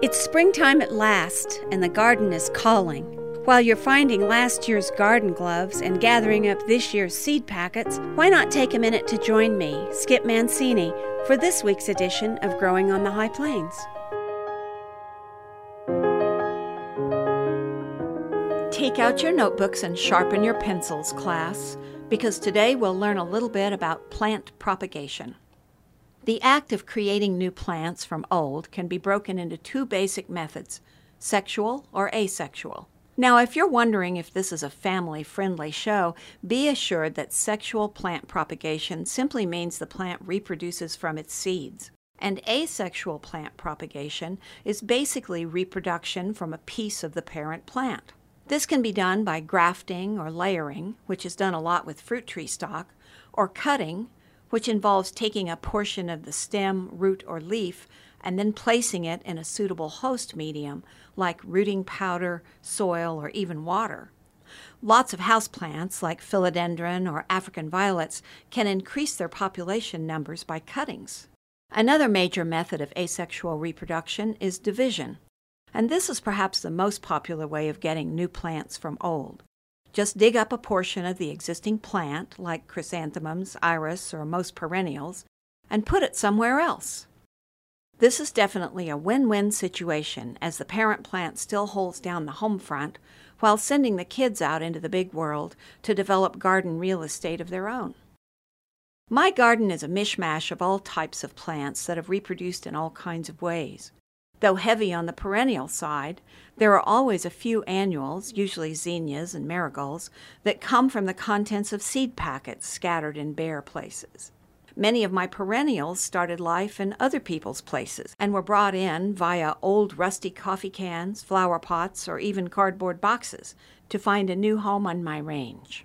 It's springtime at last, and the garden is calling. While you're finding last year's garden gloves and gathering up this year's seed packets, why not take a minute to join me, Skip Mancini, for this week's edition of Growing on the High Plains. Take out your notebooks and sharpen your pencils, class, because today we'll learn a little bit about plant propagation. The act of creating new plants from old can be broken into two basic methods, sexual or asexual. Now, if you're wondering if this is a family-friendly show, be assured that sexual plant propagation simply means the plant reproduces from its seeds. And asexual plant propagation is basically reproduction from a piece of the parent plant. This can be done by grafting or layering, which is done a lot with fruit tree stock, or cutting, which involves taking a portion of the stem, root, or leaf and then placing it in a suitable host medium, like rooting powder, soil, or even water. Lots of houseplants, like philodendron or African violets, can increase their population numbers by cuttings. Another major method of asexual reproduction is division, and this is perhaps the most popular way of getting new plants from old. Just dig up a portion of the existing plant, like chrysanthemums, iris, or most perennials, and put it somewhere else. This is definitely a win-win situation, as the parent plant still holds down the home front while sending the kids out into the big world to develop garden real estate of their own. My garden is a mishmash of all types of plants that have reproduced in all kinds of ways. Though heavy on the perennial side, there are always a few annuals, usually zinnias and marigolds, that come from the contents of seed packets scattered in bare places. Many of my perennials started life in other people's places and were brought in via old rusty coffee cans, flower pots, or even cardboard boxes to find a new home on my range.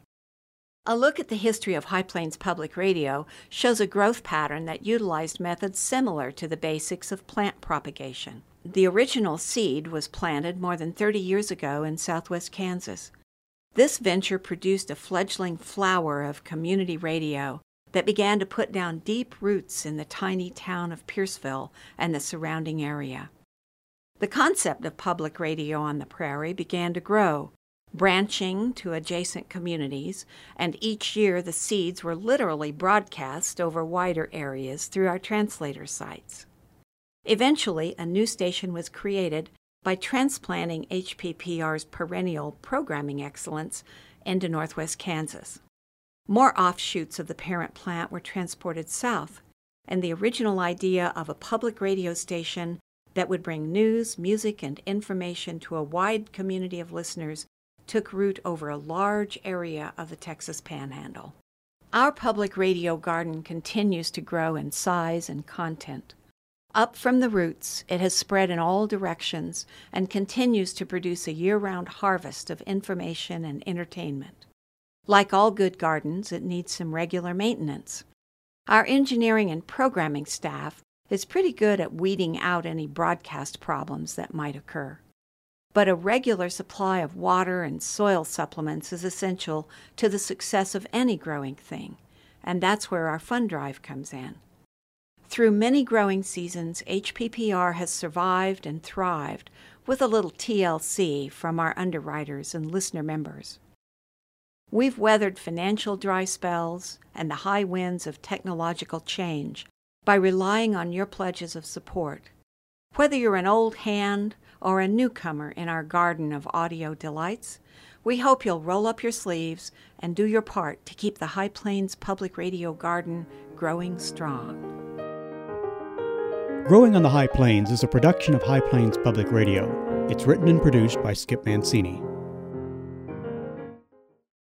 A look at the history of High Plains Public Radio shows a growth pattern that utilized methods similar to the basics of plant propagation. The original seed was planted more than 30 years ago in southwest Kansas. This venture produced a fledgling flower of community radio that began to put down deep roots in the tiny town of Pierceville and the surrounding area. The concept of public radio on the prairie began to grow, branching to adjacent communities, and each year the seeds were literally broadcast over wider areas through our translator sites. Eventually, a new station was created by transplanting HPPR's perennial programming excellence into northwest Kansas. More offshoots of the parent plant were transported south, and the original idea of a public radio station that would bring news, music, and information to a wide community of listeners took root over a large area of the Texas Panhandle. Our public radio garden continues to grow in size and content. Up from the roots, it has spread in all directions and continues to produce a year-round harvest of information and entertainment. Like all good gardens, it needs some regular maintenance. Our engineering and programming staff is pretty good at weeding out any broadcast problems that might occur. But a regular supply of water and soil supplements is essential to the success of any growing thing, and that's where our fund drive comes in. Through many growing seasons, HPPR has survived and thrived with a little TLC from our underwriters and listener members. We've weathered financial dry spells and the high winds of technological change by relying on your pledges of support. Whether you're an old hand or a newcomer in our garden of audio delights, we hope you'll roll up your sleeves and do your part to keep the High Plains Public Radio garden growing strong. Growing on the High Plains is a production of High Plains Public Radio. It's written and produced by Skip Mancini.